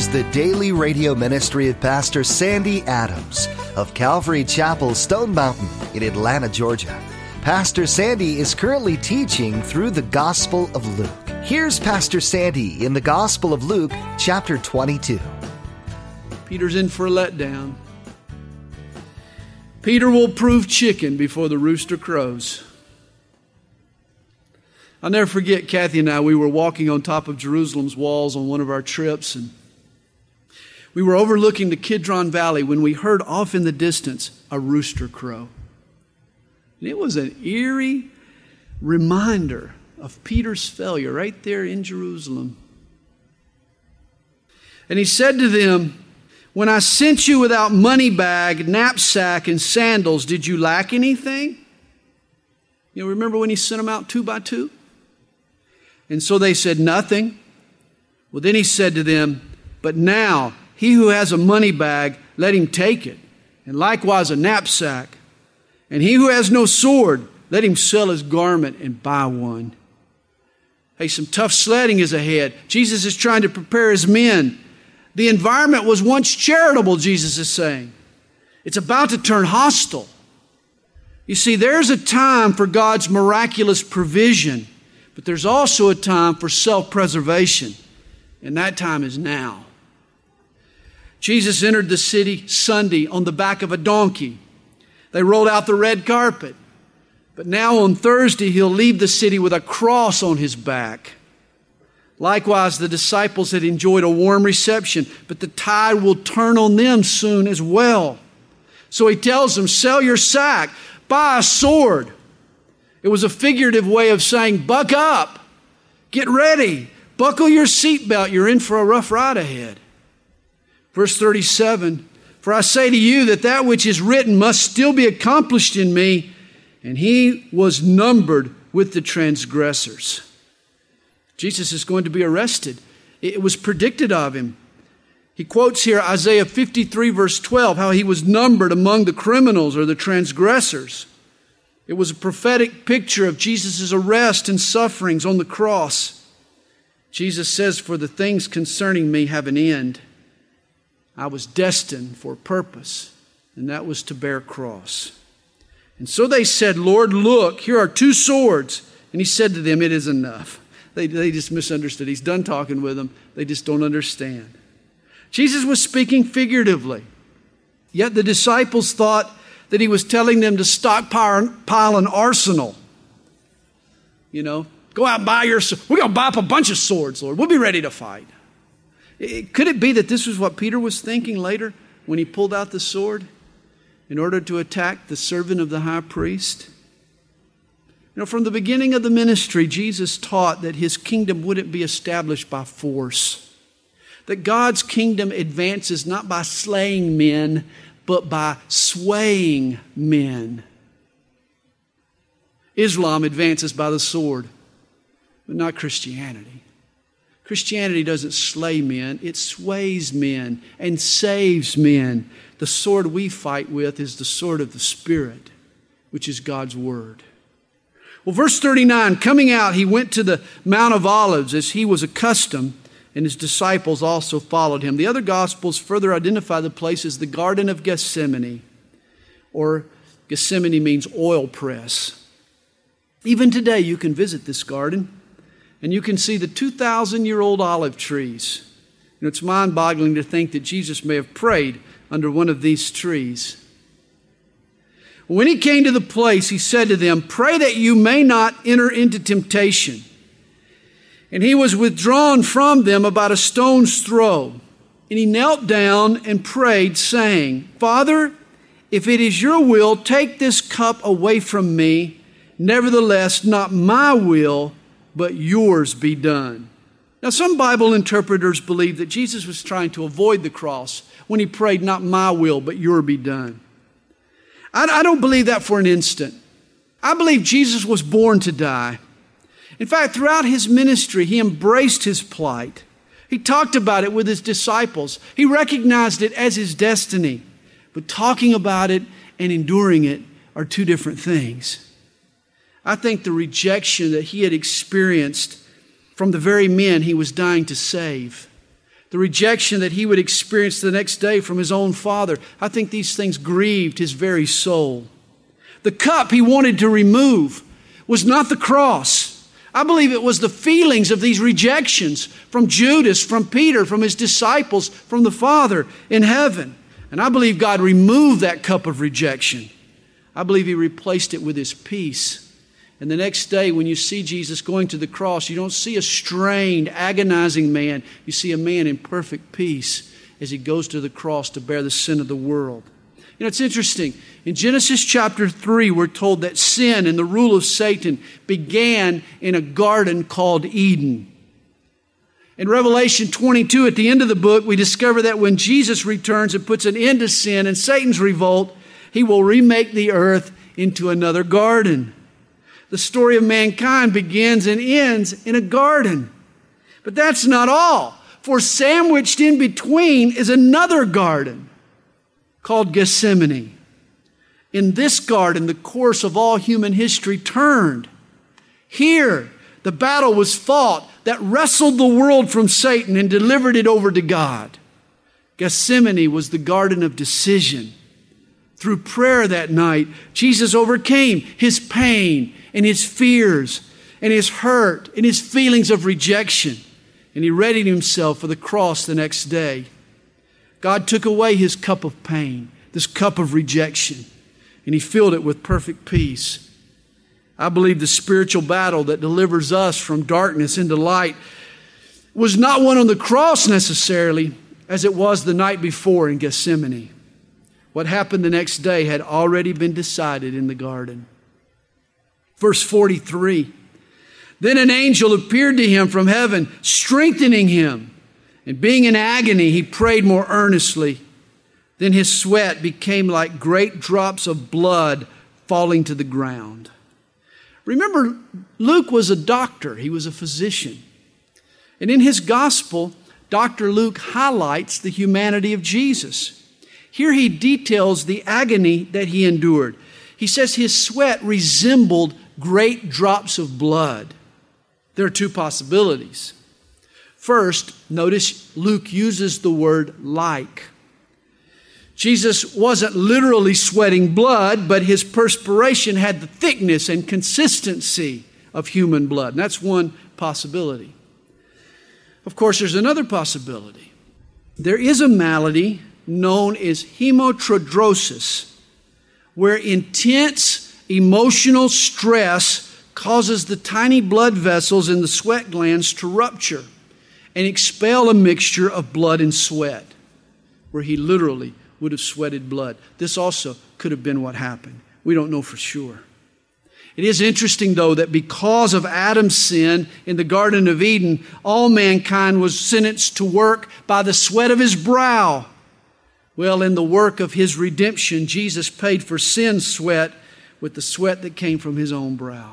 the daily radio ministry of Pastor Sandy Adams of Calvary Chapel, Stone Mountain in Atlanta, Georgia. Pastor Sandy is currently teaching through the Gospel of Luke. Here's Pastor Sandy in the Gospel of Luke, chapter 22. Peter's in for a letdown. Peter will prove chicken before the rooster crows. I'll never forget, Kathy and I, we were walking on top of Jerusalem's walls on one of our trips, and we were overlooking the Kidron Valley when we heard off in the distance a rooster crow. And it was an eerie reminder of Peter's failure right there in Jerusalem. And he said to them, "When I sent you without money bag, knapsack, and sandals, did you lack anything?" You know, remember when he sent them out 2 by 2? And so they said, "Nothing." Well, then he said to them, "But now he who has a money bag, let him take it, and likewise a knapsack. And he who has no sword, let him sell his garment and buy one." Hey, some tough sledding is ahead. Jesus is trying to prepare his men. The environment was once charitable, Jesus is saying. It's about to turn hostile. You see, there's a time for God's miraculous provision, but there's also a time for self-preservation, and that time is now. Jesus entered the city Sunday on the back of a donkey. They rolled out the red carpet. But now on Thursday, he'll leave the city with a cross on his back. Likewise, the disciples had enjoyed a warm reception, but the tide will turn on them soon as well. So he tells them, sell your sack, buy a sword. It was a figurative way of saying, buck up, get ready, buckle your seatbelt, you're in for a rough ride ahead. Verse 37, for I say to you that which is written must still be accomplished in me, and he was numbered with the transgressors. Jesus is going to be arrested. It was predicted of him. He quotes here Isaiah 53 verse 12, how he was numbered among the criminals or the transgressors. It was a prophetic picture of Jesus' arrest and sufferings on the cross. Jesus says, for the things concerning me have an end. I was destined for a purpose, and that was to bear a cross. And so they said, Lord, look, here are 2 swords. And he said to them, it is enough. They just misunderstood. He's done talking with them. They just don't understand. Jesus was speaking figuratively. Yet the disciples thought that he was telling them to stockpile an arsenal. You know, go out and buy your sword. We're going to buy up a bunch of swords, Lord. We'll be ready to fight. Could it be that this was what Peter was thinking later when he pulled out the sword in order to attack the servant of the high priest? You know, from the beginning of the ministry, Jesus taught that his kingdom wouldn't be established by force. That God's kingdom advances not by slaying men, but by swaying men. Islam advances by the sword, but not Christianity. Christianity doesn't slay men, it sways men and saves men. The sword we fight with is the sword of the Spirit, which is God's Word. Well, verse 39, coming out, he went to the Mount of Olives as he was accustomed, and his disciples also followed him. The other Gospels further identify the place as the Garden of Gethsemane, or Gethsemane means oil press. Even today, you can visit this garden, and you can see the 2,000-year-old olive trees. You know, it's mind-boggling to think that Jesus may have prayed under one of these trees. When he came to the place, he said to them, pray that you may not enter into temptation. And he was withdrawn from them about a stone's throw. And he knelt down and prayed, saying, Father, if it is your will, take this cup away from me. Nevertheless, not my will, but yours be done. Now, some Bible interpreters believe that Jesus was trying to avoid the cross when he prayed, not my will, but your be done. I don't believe that for an instant. I believe Jesus was born to die. In fact, throughout his ministry, he embraced his plight. He talked about it with his disciples. He recognized it as his destiny. But talking about it and enduring it are 2 different things. I think the rejection that he had experienced from the very men he was dying to save, the rejection that he would experience the next day from his own father. I think these things grieved his very soul. The cup he wanted to remove was not the cross. I believe it was the feelings of these rejections from Judas, from Peter, from his disciples, from the Father in heaven. And I believe God removed that cup of rejection. I believe he replaced it with his peace. And the next day when you see Jesus going to the cross, you don't see a strained, agonizing man. You see a man in perfect peace as he goes to the cross to bear the sin of the world. You know, it's interesting. In Genesis chapter 3, we're told that sin and the rule of Satan began in a garden called Eden. In Revelation 22, at the end of the book, we discover that when Jesus returns and puts an end to sin and Satan's revolt, he will remake the earth into another garden. The story of mankind begins and ends in a garden. But that's not all. For sandwiched in between is another garden called Gethsemane. In this garden, the course of all human history turned. Here, the battle was fought that wrestled the world from Satan and delivered it over to God. Gethsemane was the garden of decision. Through prayer that night, Jesus overcame his pain and his fears and his hurt and his feelings of rejection. And he readied himself for the cross the next day. God took away his cup of pain, this cup of rejection, and he filled it with perfect peace. I believe the spiritual battle that delivers us from darkness into light was not one on the cross necessarily, as it was the night before in Gethsemane. What happened the next day had already been decided in the garden. Verse 43, then an angel appeared to him from heaven, strengthening him. And being in agony, he prayed more earnestly. Then his sweat became like great drops of blood falling to the ground. Remember, Luke was a doctor. He was a physician. And in his gospel, Dr. Luke highlights the humanity of Jesus. Here he details the agony that he endured. He says his sweat resembled great drops of blood. There are two possibilities. First, notice Luke uses the word like. Jesus wasn't literally sweating blood, but his perspiration had the thickness and consistency of human blood. And that's one possibility. Of course, there's another possibility. There is a malady known as hematidrosis, where intense emotional stress causes the tiny blood vessels in the sweat glands to rupture and expel a mixture of blood and sweat, where he literally would have sweated blood. This also could have been what happened. We don't know for sure. It is interesting, though, that because of Adam's sin in the Garden of Eden, all mankind was sentenced to work by the sweat of his brow. Well, in the work of his redemption, Jesus paid for sin's sweat with the sweat that came from his own brow.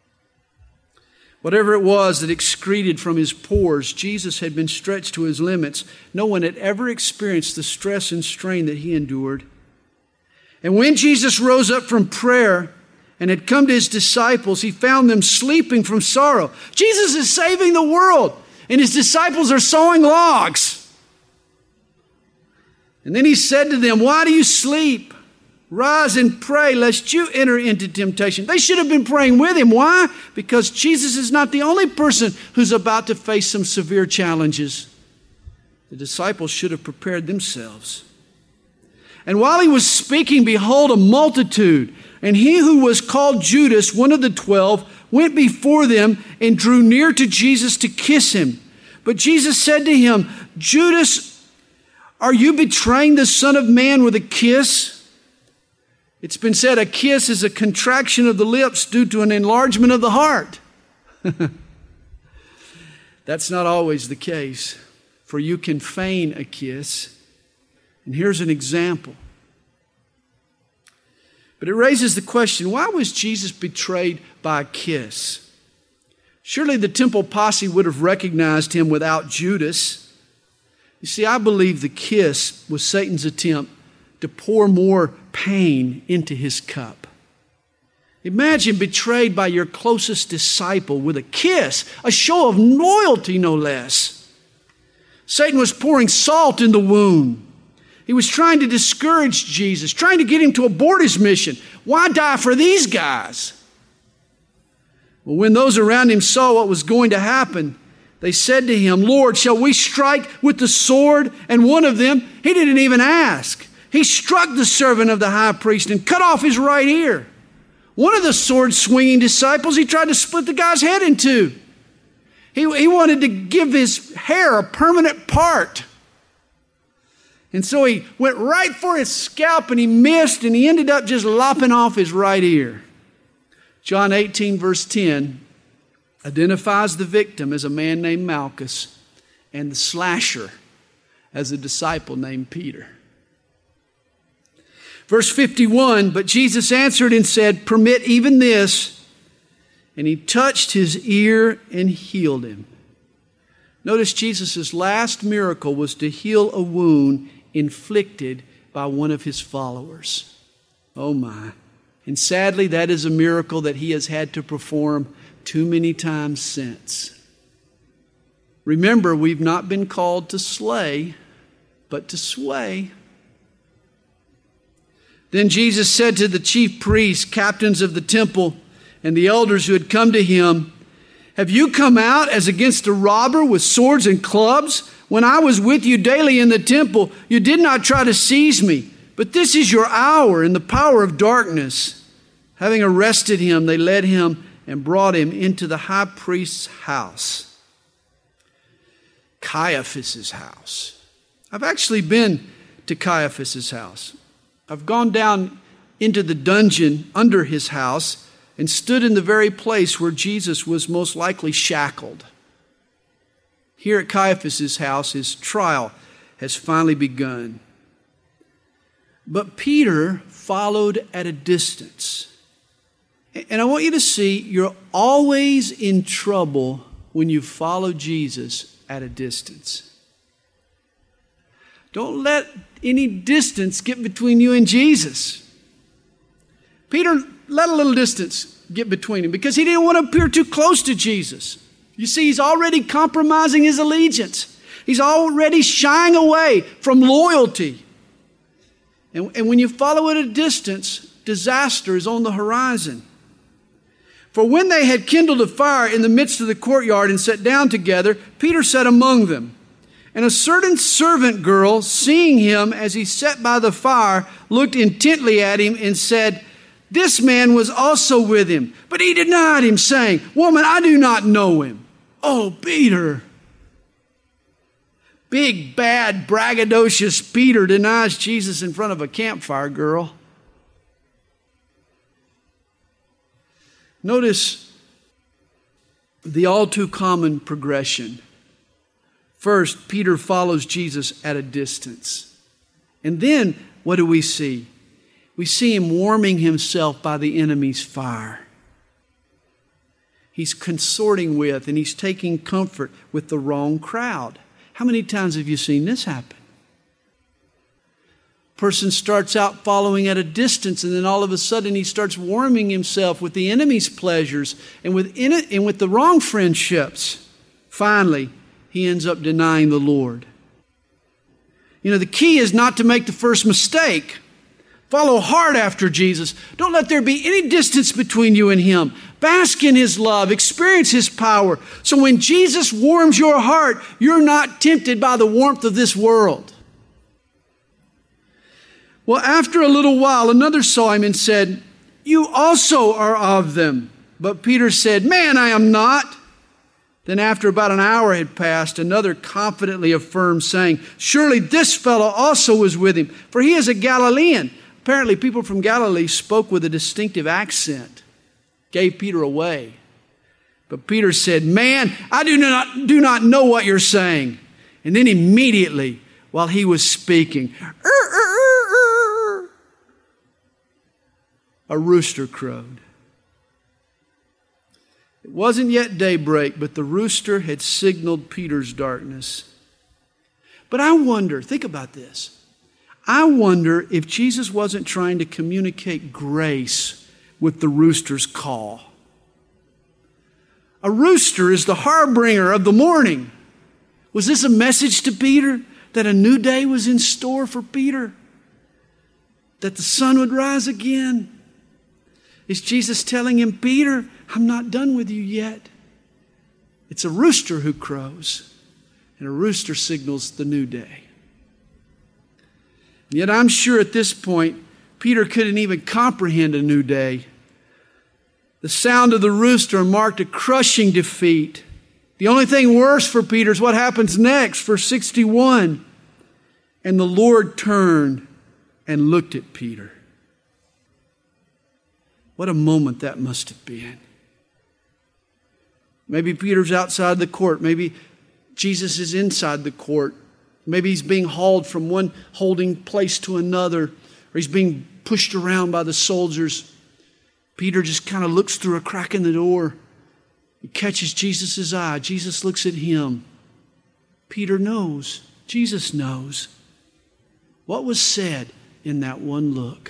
Whatever it was that excreted from his pores, Jesus had been stretched to his limits. No one had ever experienced the stress and strain that he endured. And when Jesus rose up from prayer and had come to his disciples, he found them sleeping from sorrow. Jesus is saving the world, and his disciples are sawing logs. And then he said to them, "Why do you sleep? Rise and pray, lest you enter into temptation." They should have been praying with him. Why? Because Jesus is not the only person who's about to face some severe challenges. The disciples should have prepared themselves. And while he was speaking, behold, a multitude, and he who was called Judas, one of the 12, went before them and drew near to Jesus to kiss him. But Jesus said to him, "Judas, are you betraying the Son of Man with a kiss?" It's been said a kiss is a contraction of the lips due to an enlargement of the heart. That's not always the case, for you can feign a kiss. And here's an example. But it raises the question, why was Jesus betrayed by a kiss? Surely the temple posse would have recognized him without Judas. You see, I believe the kiss was Satan's attempt to pour more pain into his cup. Imagine betrayed by your closest disciple with a kiss, a show of loyalty no less. Satan was pouring salt in the wound. He was trying to discourage Jesus, trying to get him to abort his mission. Why die for these guys? Well, when those around him saw what was going to happen, they said to him, Lord, shall we strike with the sword? And one of them, he didn't even ask. He struck the servant of the high priest and cut off his right ear. One of the sword-swinging disciples, he tried to split the guy's head in two. He wanted to give his hair a permanent part. And so he went right for his scalp and he missed and he ended up just lopping off his right ear. John 18 verse 10 identifies the victim as a man named Malchus and the slasher as a disciple named Peter. Verse 51, but Jesus answered and said, permit even this. And he touched his ear and healed him. Notice Jesus' last miracle was to heal a wound inflicted by one of his followers. Oh my. And sadly, that is a miracle that he has had to perform too many times since. Remember, we've not been called to slay, but to sway. Then Jesus said to the chief priests, captains of the temple, and the elders who had come to him, have you come out as against a robber with swords and clubs? When I was with you daily in the temple, you did not try to seize me. But this is your hour in the power of darkness. Having arrested him, they led him and brought him into the high priest's house. Caiaphas' house. I've actually been to Caiaphas' house. I've gone down into the dungeon under his house and stood in the very place where Jesus was most likely shackled. Here at Caiaphas' house, his trial has finally begun. But Peter followed at a distance. And I want you to see, you're always in trouble when you follow Jesus at a distance. Don't let any distance get between you and Jesus. Peter let a little distance get between him because he didn't want to appear too close to Jesus. You see, he's already compromising his allegiance. He's already shying away from loyalty. And when you follow at a distance, disaster is on the horizon. For when they had kindled a fire in the midst of the courtyard and sat down together, Peter sat among them. And a certain servant girl, seeing him as he sat by the fire, looked intently at him and said, this man was also with him. But he denied him, saying, woman, I do not know him. Oh, Peter. Big, bad, braggadocious Peter denies Jesus in front of a campfire girl. Notice the all too common progression. First, Peter follows Jesus at a distance. And then, what do we see? We see him warming himself by the enemy's fire. He's consorting with and he's taking comfort with the wrong crowd. How many times have you seen this happen? Person starts out following at a distance and then all of a sudden he starts warming himself with the enemy's pleasures and with the wrong friendships. Finally, he ends up denying the Lord. You know, the key is not to make the first mistake. Follow hard after Jesus. Don't let there be any distance between you and him. Bask in his love. Experience his power. So when Jesus warms your heart, you're not tempted by the warmth of this world. Well, after a little while, another saw him and said, you also are of them. But Peter said, man, I am not. Then after about an hour had passed, another confidently affirmed, saying, surely this fellow also was with him, for he is a Galilean. Apparently, people from Galilee spoke with a distinctive accent, gave Peter away. But Peter said, man, I do not know what you're saying. And then immediately, while he was speaking, a rooster crowed. It wasn't yet daybreak, but the rooster had signaled Peter's darkness. But I wonder, think about this. I wonder if Jesus wasn't trying to communicate grace with the rooster's call. A rooster is the harbinger of the morning. Was this a message to Peter that a new day was in store for Peter? That the sun would rise again? Is Jesus telling him, Peter, I'm not done with you yet? It's a rooster who crows, and a rooster signals the new day. And yet I'm sure at this point, Peter couldn't even comprehend a new day. The sound of the rooster marked a crushing defeat. The only thing worse for Peter is what happens next, verse 61. And the Lord turned and looked at Peter. What a moment that must have been. Maybe Peter's outside the court. Maybe Jesus is inside the court. Maybe he's being hauled from one holding place to another, or he's being pushed around by the soldiers. Peter just kind of looks through a crack in the door. He catches Jesus' eye. Jesus looks at him. Peter knows. Jesus knows. What was said in that one look?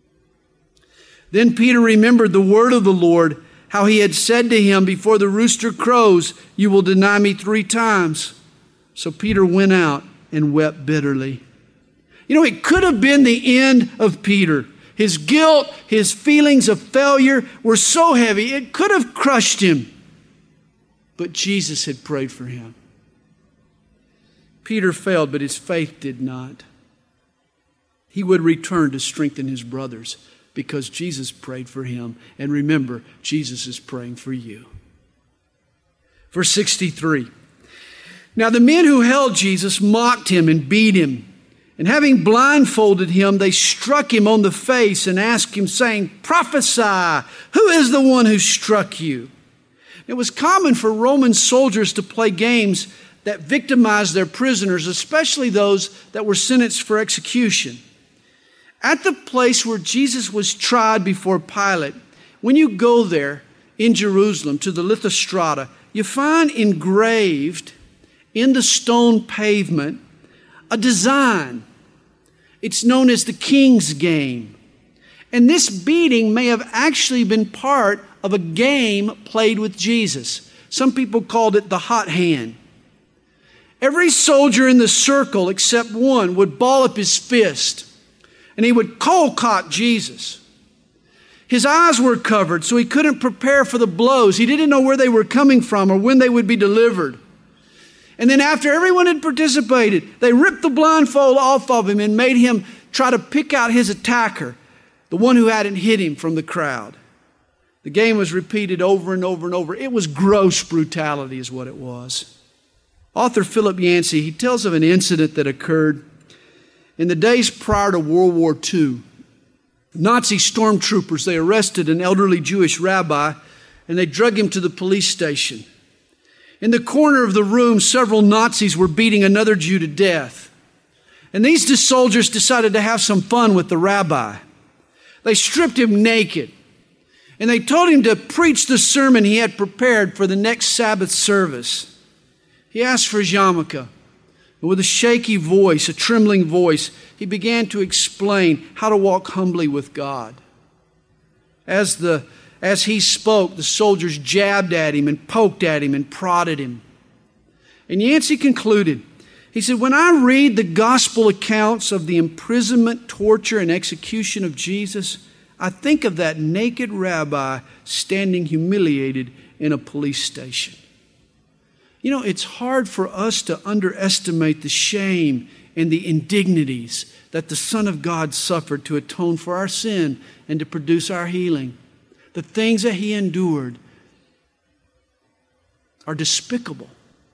Then Peter remembered the word of the Lord, how he had said to him, before the rooster crows, you will deny me 3 times. So Peter went out and wept bitterly. You know, it could have been the end of Peter. His guilt, his feelings of failure were so heavy, it could have crushed him. But Jesus had prayed for him. Peter failed, but his faith did not. He would return to strengthen his brothers because Jesus prayed for him. And remember, Jesus is praying for you. Verse 63. Now the men who held Jesus mocked him and beat him. And having blindfolded him, they struck him on the face and asked him, saying, prophesy, who is the one who struck you? It was common for Roman soldiers to play games that victimized their prisoners, especially those that were sentenced for execution. At the place where Jesus was tried before Pilate, when you go there in Jerusalem to the Lithostrata, you find engraved in the stone pavement a design. It's known as the King's Game. And this beating may have actually been part of a game played with Jesus. Some people called it the hot hand. Every soldier in the circle except one would ball up his fist and he would cold cock Jesus. His eyes were covered so he couldn't prepare for the blows. He didn't know where they were coming from or when they would be delivered. And then after everyone had participated, they ripped the blindfold off of him and made him try to pick out his attacker, the one who hadn't hit him from the crowd. The game was repeated over and over and over. It was gross brutality is what it was. Author Philip Yancey, he tells of an incident that occurred in the days prior to World War II. Nazi stormtroopers, they arrested an elderly Jewish rabbi and they drug him to the police station. In the corner of the room, several Nazis were beating another Jew to death. And these soldiers decided to have some fun with the rabbi. They stripped him naked. And they told him to preach the sermon he had prepared for the next Sabbath service. He asked for his yarmulke. And with a shaky voice, a trembling voice, he began to explain how to walk humbly with God. As he spoke, the soldiers jabbed at him and poked at him and prodded him. And Yancey concluded, he said, when I read the gospel accounts of the imprisonment, torture, and execution of Jesus, I think of that naked rabbi standing humiliated in a police station. You know, it's hard for us to underestimate the shame and the indignities that the Son of God suffered to atone for our sin and to produce our healing. The things that he endured are despicable.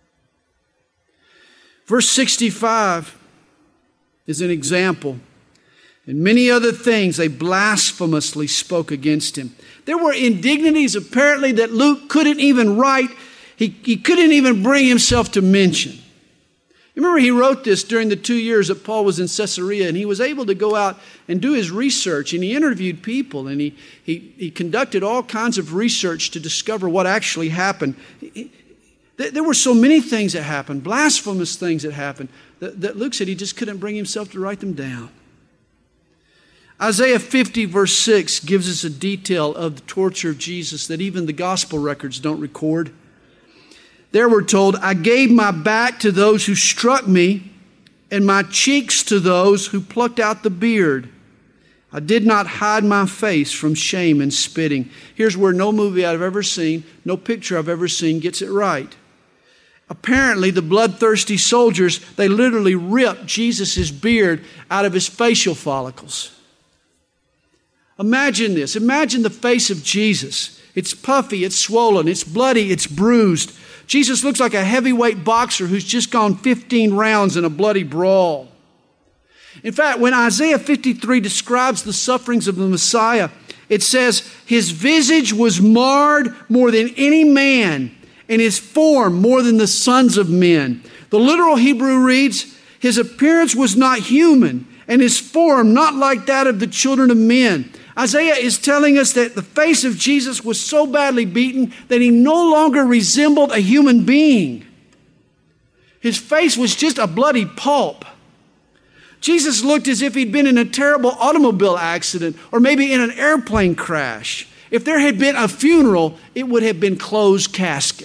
Verse 65 is an example. And many other things they blasphemously spoke against him. There were indignities apparently that Luke couldn't even write. He couldn't even bring himself to mention. You remember he wrote this during the 2 years that Paul was in Caesarea, and he was able to go out and do his research, and he interviewed people, and he conducted all kinds of research to discover what actually happened. There were so many things that happened, blasphemous things that happened, that Luke said he just couldn't bring himself to write them down. Isaiah 50 verse 6 gives us a detail of the torture of Jesus that even the gospel records don't record. There we're told, I gave my back to those who struck me, and my cheeks to those who plucked out the beard. I did not hide my face from shame and spitting. Here's where no movie I've ever seen, no picture I've ever seen gets it right. Apparently, the bloodthirsty soldiers, they literally ripped Jesus' beard out of his facial follicles. Imagine this. Imagine the face of Jesus. It's puffy, it's swollen, it's bloody, it's bruised. Jesus looks like a heavyweight boxer who's just gone 15 rounds in a bloody brawl. In fact, when Isaiah 53 describes the sufferings of the Messiah, it says, his visage was marred more than any man, and his form more than the sons of men. The literal Hebrew reads, his appearance was not human, and his form not like that of the children of men. Isaiah is telling us that the face of Jesus was so badly beaten that he no longer resembled a human being. His face was just a bloody pulp. Jesus looked as if he'd been in a terrible automobile accident or maybe in an airplane crash. If there had been a funeral, it would have been closed casket.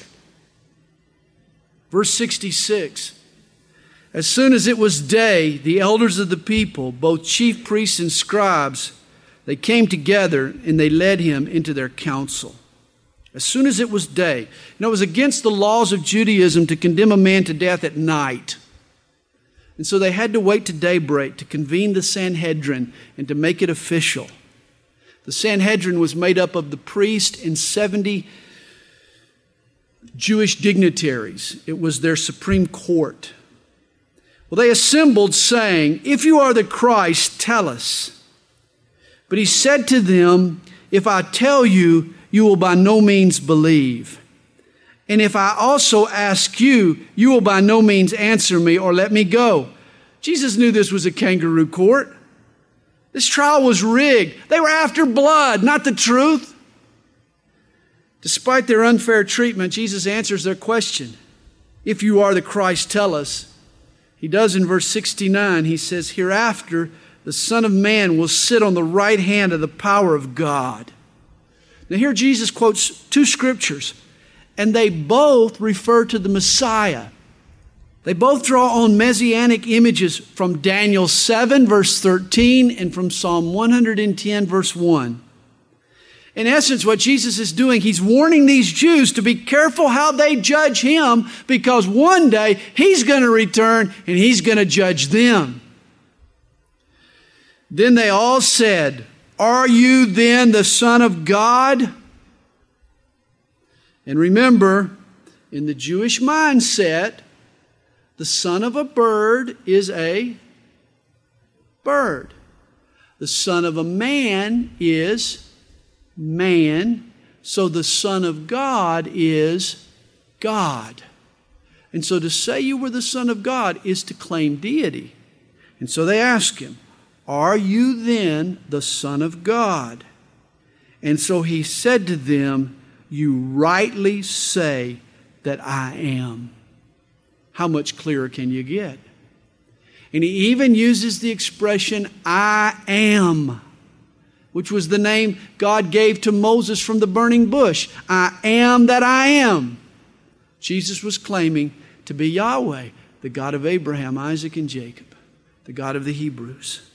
Verse 66, as soon as it was day, the elders of the people, both chief priests and scribes, they came together and they led him into their council. As soon as it was day. You know, it was against the laws of Judaism to condemn a man to death at night. And so they had to wait to daybreak to convene the Sanhedrin and to make it official. The Sanhedrin was made up of the priest and 70 Jewish dignitaries. It was their supreme court. Well, they assembled saying, if you are the Christ, tell us. But he said to them, if I tell you, you will by no means believe. And if I also ask you, you will by no means answer me or let me go. Jesus knew this was a kangaroo court. This trial was rigged. They were after blood, not the truth. Despite their unfair treatment, Jesus answers their question. If you are the Christ, tell us. He does in verse 69. He says, hereafter, the Son of Man will sit on the right hand of the power of God. Now here Jesus quotes two scriptures, and they both refer to the Messiah. They both draw on messianic images from Daniel 7, verse 13, and from Psalm 110, verse 1. In essence, what Jesus is doing, he's warning these Jews to be careful how they judge him, because one day he's going to return and he's going to judge them. Then they all said, are you then the Son of God? And remember, in the Jewish mindset, the son of a bird is a bird. The son of a man is man. So the Son of God is God. And so to say you were the Son of God is to claim deity. And so they ask him, are you then the Son of God? And so he said to them, you rightly say that I am. How much clearer can you get? And he even uses the expression, I am, which was the name God gave to Moses from the burning bush. I am that I am. Jesus was claiming to be Yahweh, the God of Abraham, Isaac, and Jacob, the God of the Hebrews.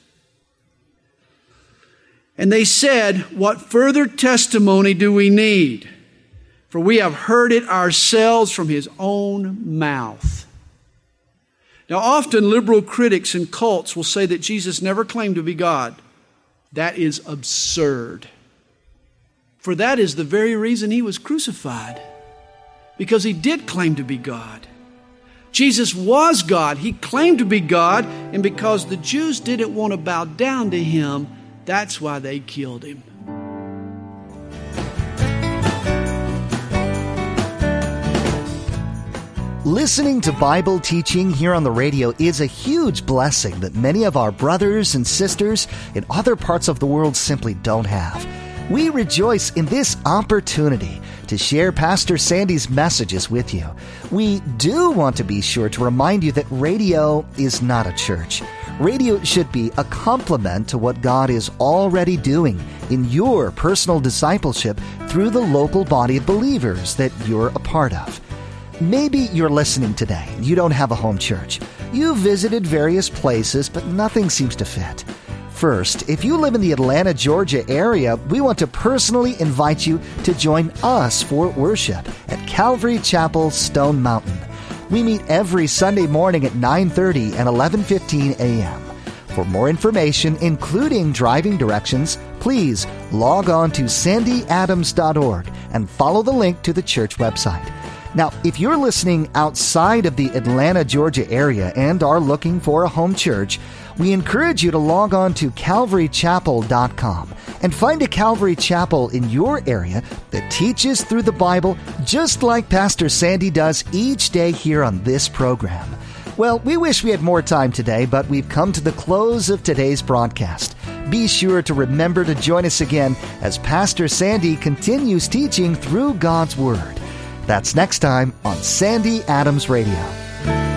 And they said, what further testimony do we need? For we have heard it ourselves from his own mouth. Now, often liberal critics and cults will say that Jesus never claimed to be God. That is absurd. For that is the very reason he was crucified. Because he did claim to be God. Jesus was God. He claimed to be God. And because the Jews didn't want to bow down to him, that's why they killed him. Listening to Bible teaching here on the radio is a huge blessing that many of our brothers and sisters in other parts of the world simply don't have. We rejoice in this opportunity to share Pastor Sandy's messages with you. We do want to be sure to remind you that radio is not a church. Radio should be a complement to what God is already doing in your personal discipleship through the local body of believers that you're a part of. Maybe you're listening today and you don't have a home church. You've visited various places, but nothing seems to fit. First, if you live in the Atlanta, Georgia area, we want to personally invite you to join us for worship at Calvary Chapel, Stone Mountain. We meet every Sunday morning at 9:30 and 11:15 a.m. For more information, including driving directions, please log on to sandyadams.org and follow the link to the church website. Now, if you're listening outside of the Atlanta, Georgia area and are looking for a home church, we encourage you to log on to calvarychapel.com and find a Calvary Chapel in your area that teaches through the Bible just like Pastor Sandy does each day here on this program. Well, we wish we had more time today, but we've come to the close of today's broadcast. Be sure to remember to join us again as Pastor Sandy continues teaching through God's Word. That's next time on Sandy Adams Radio.